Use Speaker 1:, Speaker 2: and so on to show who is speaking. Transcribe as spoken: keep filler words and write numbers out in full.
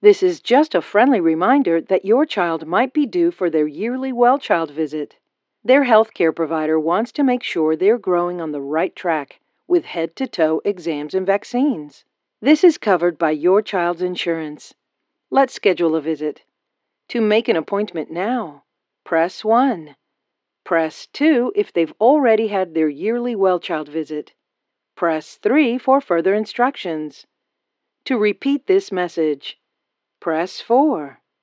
Speaker 1: This is just a friendly reminder that your child might be due for their yearly well-child visit. Their healthcare provider wants to make sure they're growing on the right track with head-to-toe exams and vaccines. This is covered by your child's insurance. Let's schedule a visit. To make an appointment now, press one. Press two if they've already had their yearly well-child visit. Press three for further instructions. To repeat this message, press four.